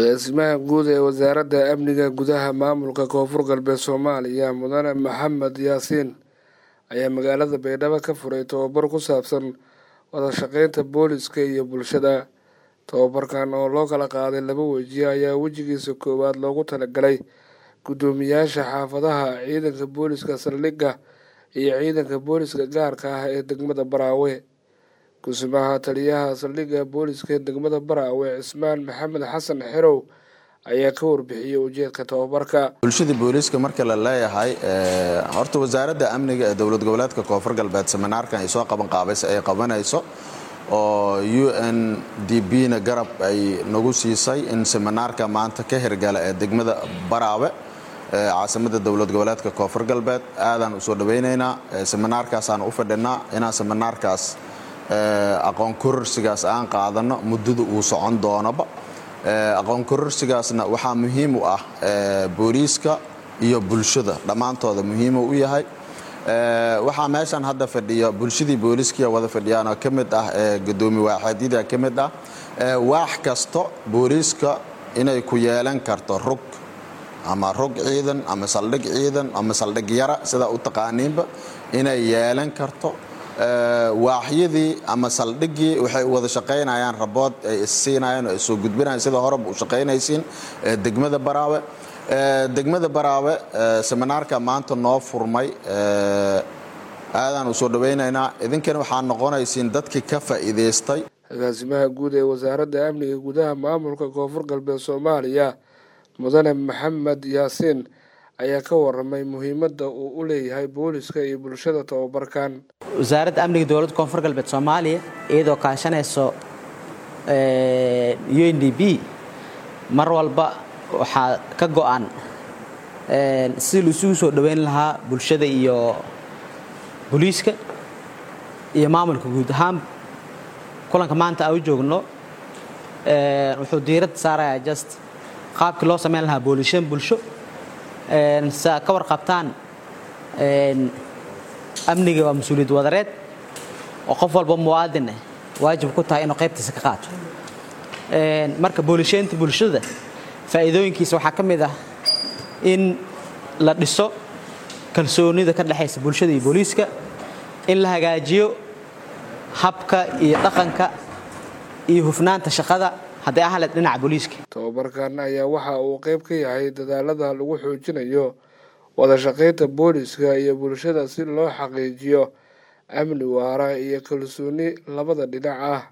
agaasimaha guud ee wasaaradda amniga gudaha maamulka koonfur galbeed Soomaaliya mudane Maxamed Yaasiin ayaa magaalada Baydhabo ka furay tababar ku saabsan wada shaqeynta booliska iyo bulshada. Tababarkan oo loo kala qaaday 2 waji ayaa wajigiisa koowaad loogu talagalay gudoomiyaasha xaafadaha, ciidanka booliska saldhigga iyo ciidanka booliska gaarka ah ee degmada Baraawe. Kusimaha taliyaha saldhigga booliska degmada Baraawe Cismaan Maxamed Xasan Xerow ayaa ka warbixiyay ujeedka tababarka. bulshada booliska marka la leeyahay horta wasaaradda amniga ee dowlad goboleedka koonfur galbeed seminaarkan ay soo qabanayso oo UNDP na garab ay nagu siisay in seminaarka maanta ka hirgala ee degmada Baraawe caasimada dowlad goboleedka koonfur galbeed aadan u soo dhaweynaynaa. Seminaarkaas aan u fadhinaa inaan seminaarkaas aqoon kororsigaas aan qaadano muddada uu socon doonaba. Aqoon kororsigaasna waxaa muhiim u ah booliska iyo bulshada dhamaantooda muhiim u yahay. Waxaa meeshan hadda fadhiyo bulshadii booliska wada fadhiyaan oo kamid ah gudoomiye waaxidida kamid ah waax kasto booliska inay ku yeelan karto rug ama rug ciidan ama saldhig ciidan ama saldhig yara sida u taqaaniinba inay yeelan karto. waaxyadii ama saldhigii waxay wada shaqeynayaan rabood ay siinayaan oo soo gudbinayaan sida hore u shaqeynaysiin degmada Baraawe seminaarka maanta noo furmay aadan u soo dhaweynaynaa idinkana waxaan noqonaysiin dadkii ka faa'iideystay. agaasimaha guud ee wasaaradda amniga gudaha maamulka koonfur galbeed Soomaaliya mudane Maxamed Yaasiin ayaa ka waramay muhiimadda uu u leeyahay booliska iyo bulshada tababarkan. wasaaradda amniga dowladda koonfur galbeed Soomaaliya iyadoo kaashanayso UNDP mar walba waxaa ka go'an si loo soo dhaweyn lahaa bulshada iyo booliska iyo maamulka guud ahaan. kulanka maanta aan u joogno wuxuu diirad saarayaa just qaabkii loo sameyn lahaa bulsho ka warqabtaan amniga waa mas'uuliyad wadareed oo qof walba muwaadin ah waajib ku tahay inuu qaybtiisa ka qaato. marka bulshada faa'iidooyinkiisa waxaa ka mid ah in la dhiso kalsoonida ka dhaxaysa bulshada iyo booliska, in la hagaajiyo habka iyo dhaqanka iyo hufnaanta shaqada haddii ahla dhinaca booliska. tababarkan ayaa waxa uu qayb ka yahay dadaalada lagu xoojinayo wada shaqeynta booliska iyo bulshada si loo xaqiijiyo amni waara iyo kalsooni labada dhinac ah.